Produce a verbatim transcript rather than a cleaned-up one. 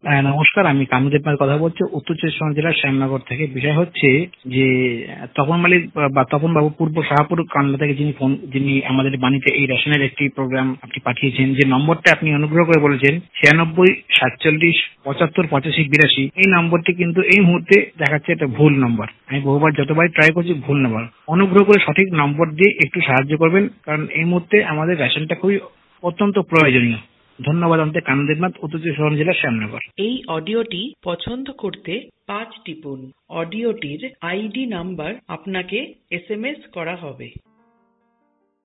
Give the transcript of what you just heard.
হ্যাঁ, নমস্কার। আমি কামদেব পাল কথা বলছি উত্তর চব্বিশ পরগনা জেলার শ্যামনগর থেকে। বিষয় হচ্ছে যে তপন মালিক বা তপন বাবু পূর্ব শাহপুর কান্ডা থেকে যিনি ফোন যিনি আমাদের বাণীতে এই রেশনের একটি প্রোগ্রাম আপনি পাঠিয়েছেন, যে নম্বরটা আপনি অনুগ্রহ করে বলেছেন ছিয়ানব্বই সাতচল্লিশ পঁচাত্তর পঁচাশি বিরাশি, এই নম্বরটি কিন্তু এই মুহূর্তে দেখাচ্ছে একটা ভুল নম্বর। আমি বহুবার যতবার ট্রাই করছি ভুল নম্বর। অনুগ্রহ করে সঠিক নম্বর দিয়ে একটু সাহায্য করবেন, কারণ এই মুহূর্তে আমাদের রেশনটা খুবই অত্যন্ত প্রয়োজনীয়। ধন্যবাদ। আমাদের কানদেবনাথ, উত্তর চব্বিশ পরগনা জেলার শ্যামনগর। এই অডিওটি পছন্দ করতে পাঁচ টিপুন। অডিওটির আইডি নাম্বার আপনাকে এস এম এস করা হবে।